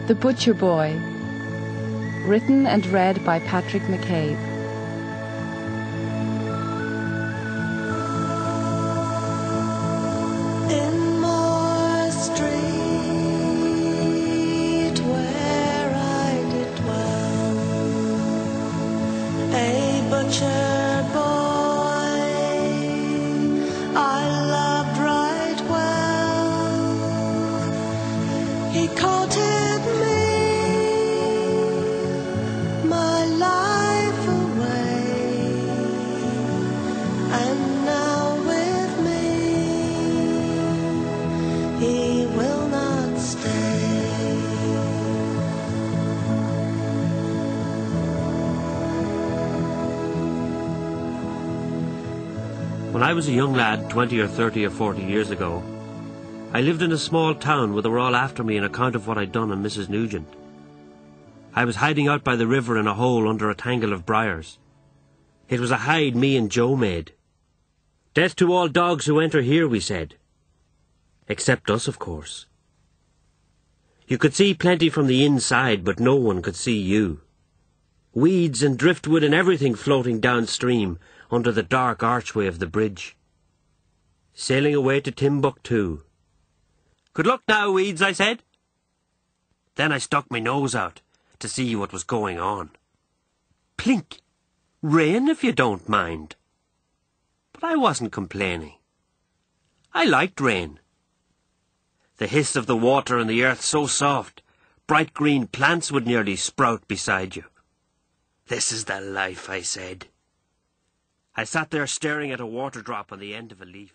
The Butcher Boy. Written and read by Patrick McCabe. In Moore Street, where I did dwell, a butcher boy I loved right well. He courted me, my life away, and now with me he will not stay. When I was a young lad, 20 or 30 or 40 years ago, I lived in a small town where they were all after me on account of what I'd done on Mrs. Nugent. I was hiding out by the river in a hole under a tangle of briars. It was a hide me and Joe made. Death to all dogs who enter here, we said. Except us, of course. You could see plenty from the inside, but no one could see you. Weeds and driftwood and everything floating downstream under the dark archway of the bridge. Sailing away to Timbuktu. Good luck now, Weeds, I said. Then I stuck my nose out to see what was going on. Plink! Rain, if you don't mind. But I wasn't complaining. I liked rain. The hiss of the water and the earth so soft, bright green plants would nearly sprout beside you. This is the life, I said. I sat there staring at a water drop on the end of a leaf.